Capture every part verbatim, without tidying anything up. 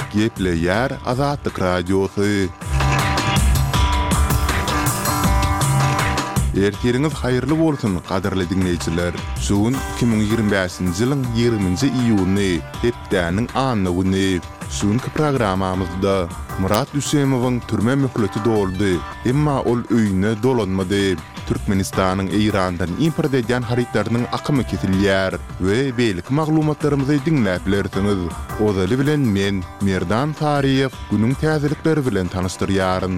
Gepleyer Azatlyk Radiosu. Ertiriniz hayırlı bolsun, qadarly dinleýijiler. Şuň iki bin ýygrimi beşinji ýylyň ýygrüminji iýuny, hepdäniň anyny güni. Şuňky programamyzda Murat Üsemowyň türme möhleti doldy, emma ol öýüne dolanmady. Türkmenistanyň Eýrandan import edýän haritlarynyň akymy kesilýär we beýlik maglumatlarymyzy dinläp bilersiňiz. Ozaly bilen men Merdan Tariýew günüň täzelikleri bilen tanystyryaryn.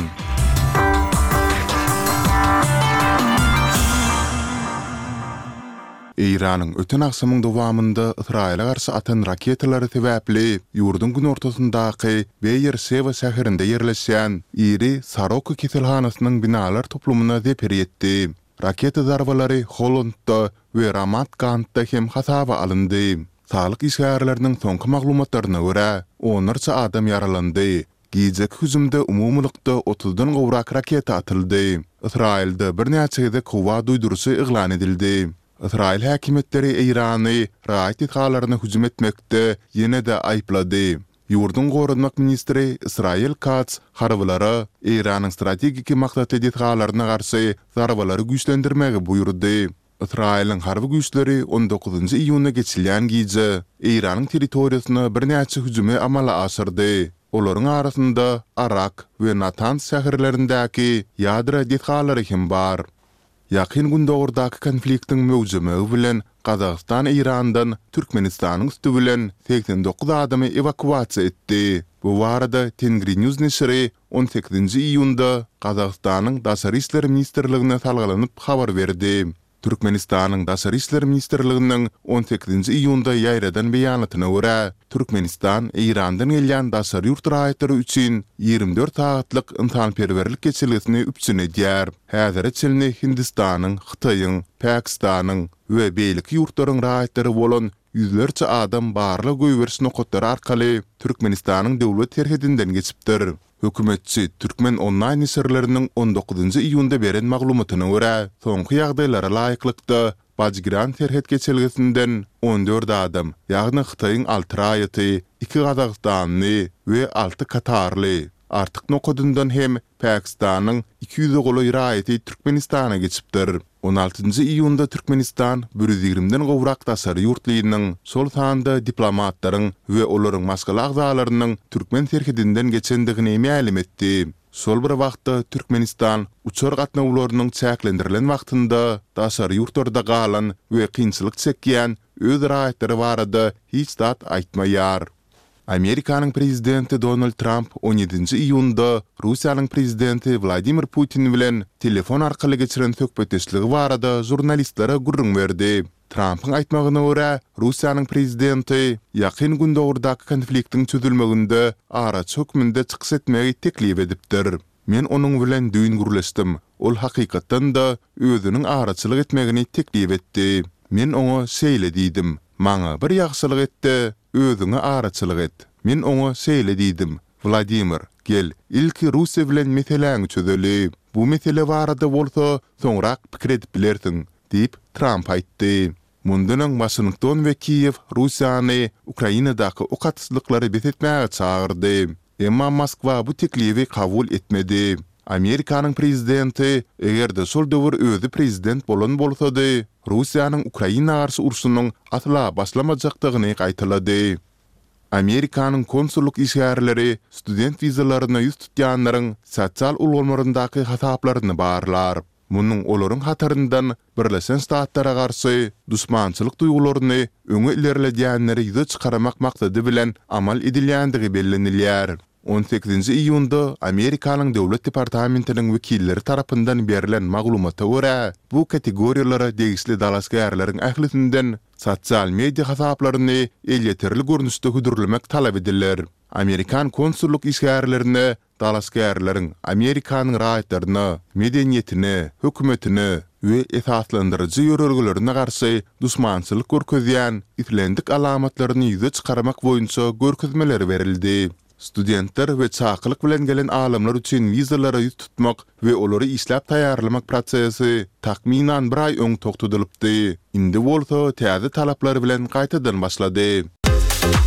Eýranyň öten akşamyň dowamında Israila garşy atan raketalary sebäpli ýurdun gün ortasyndaky Beýer-Şeva şäherinde ýerleşýän iri Sarok keselhanasynyň binalar toplumuna zeper ýetdi. Raketa zarbalary Hollandda we Ramat Gan'da hem hasaba alındy. Saglyk işgärleriniň soňky maglumatlaryna görä onlarça adam yaralandy. Gijek hüjümde umumlykda otuzdan gowrak raketa atyldy. Israilde bir näçe kowa duýdurusy eglan edildi. Israil häkimetleri Eýrany raýat etgalaryna hüjüm etmekde ýene-de aýplady. Ýurdun gorunmak ministri Israil Katz harbylara Eýranyň strategik maksat etgalaryna garşy zarbalary güýçlendirmegi buýurdy. Israiliň harby güýçleri on dokuzunji iýunda geçilýän gije Eýranyň territoriýasyna bir näçe hüjüme amala aşyrdy. Olaryň arasynda Arak we Natanz şäherlerindäki ýadra etgalary hem bar. Ýakyn gündäki konfliktiň möwjümi bilen Kazakystan Eýrandan Türkmenistanyň üstü bilen seksen dokuz adamy evakuasiýa etdi. Bu barada Tengri News neşri on sekizinji iýunda Kazakystanyň Daşary işleri ministrligine salgylanyp habar berdi. Türkmenistanyň Daşary işleri ministrliginiň on sekizinji iýunda ýaýradan beýanatyna görä, Türkmenistan Eýrandan gelýän daşary ýurt raýatlary üçin ýygrimi dört saatlyk yntanperwerlik geçirgesini üpsün edýär. Häzir çelni Hindistanyň, Hytaýyň, Pakistanyň we beýlik ýurtlaryň raýatlary bolan yüzlerce adam barly göýberiş nokatlary arkaly Türkmenistanyň döwlet terhedinden geçipdir. Hökümetçi Türkmen online neşirleriniň on dokuzunji iýunda beren maglumatyna görä, soňky ýagdaýlara laýyklykda Bajgiran terhed geçirgesinden on dört adam, ýagny Hytaýyň alty raýaty, iki Kazakstanly we alty Katarly. Artyk nokadyndan hem Pakistanyň iki ýüze goly raýaty Türkmenistana geçipdir. on altynji iýunda Türkmenistan bir yüz ýigrimden gowrak daşary ýurtlarynyň sol sanda diplomatlaryň we olaryň maskala agzalarynyň Türkmen terhedinden geçendigini ma'lum etdi. Sol bir wagtda Türkmenistan uçar gatnawlarynyň çäklendirilen wagtynda daşary ýurtlarda galan we kynçylyk çekýän öz raýatlary barada hiç dat aýtmaýar. Amerikanyň prezidenti Donald Trump on ýedinji iýunda Russiýanyň prezidenti Vladimir Putin bilen telefon arkaly geçiren söhbetdeşligi barada jurnalistlere gurrun berdi. Trump'yň aýtmagyna görä, Russiýanyň prezidenti ýakyn gündäki konfliktiň çözülmeginde araç hökmünde çykyş etmegi teklip edipdir. Men onuň bilen düýün gurleşdim. Ol hakykatdan da özüniň araçylyk etmegini teklip etdi. Men oňa şeýle diýdim. Maňa bir ýagşylyk etdi, özüňe araçylyk et. Men oňa şeýle diýdim. Vladimir, gel, ilki Russiýa bilen meseleňi çözeli. Bu mesele barada bolsa, soňrak pikir edip bilersiň, diýip Trump aýtdy. Mundunyň Washington we Kiýew Russiýany Ukrainadaky okatsızlyklary betetmäge çağırdy. Emma Moskwa bu teklifi kabul etmedi. Amerikanyň prezidenti egerde şol döwür özü prezident bolan bolsady, Russiýanyň Ukraina garşy urşunyň atla başlamajakdygyny gaýtylady. Amerikanyň konsulluk işgärleri student vizalaryna ýüz tutýanlaryň sosial ulgamlaryndaky hasaplaryny barlar. Munyň olaryň hataryndan Birleşen Ştatlara garşy düşmançylyk duýgularyny öňe ilerledýänleri ýüze çykaramak maksady bilen amal edilýändigi bellenilýär. on sekizinji iýunda Amerikanyň döwlet departamentiniň wekilleri tarapyndan berilen maglumata görä, bu kategoriýalara degişli dalaşgärleriň ählisinden sosial media hasaplaryny elýeterli görnüşde güdürlemek talap edilir. Amerikan konsulluk işgärlerini dalaşgärleriň Amerikanyň raýatlaryna, medeniýetine, hökümetine we esaslandyrjy ýörelgilerine garşy düşmançylyk görkezýän islendik alamatlaryny ýüze çykaramak boýunça görkezmeler berildi. Studentler we çakylyk bilen gelen alamlar üçin vizalara ýüz tutmak we olary işläp taýýarlamak prosesi takminan bir aý öň toktudylypdy. Indi bolsa täze talaplar bilen gaýtadan başlady.